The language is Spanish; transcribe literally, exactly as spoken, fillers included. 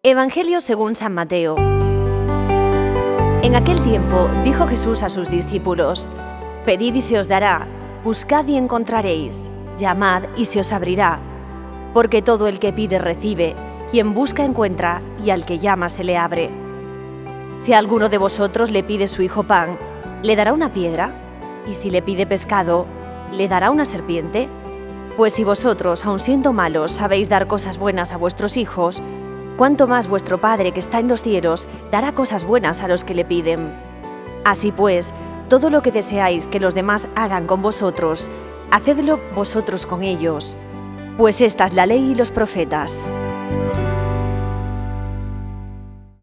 Evangelio según San Mateo. En aquel tiempo dijo Jesús a sus discípulos: Pedid y se os dará, buscad y encontraréis, llamad y se os abrirá. Porque todo el que pide recibe, quien busca encuentra, y al que llama se le abre. Si a alguno de vosotros le pide su hijo pan, ¿le dará una piedra? Y si le pide pescado, ¿le dará una serpiente? Pues si vosotros, aun siendo malos, sabéis dar cosas buenas a vuestros hijos, ¿cuánto más vuestro Padre que está en los cielos dará cosas buenas a los que le piden? Así pues, todo lo que deseáis que los demás hagan con vosotros, hacedlo vosotros con ellos, pues esta es la ley y los profetas.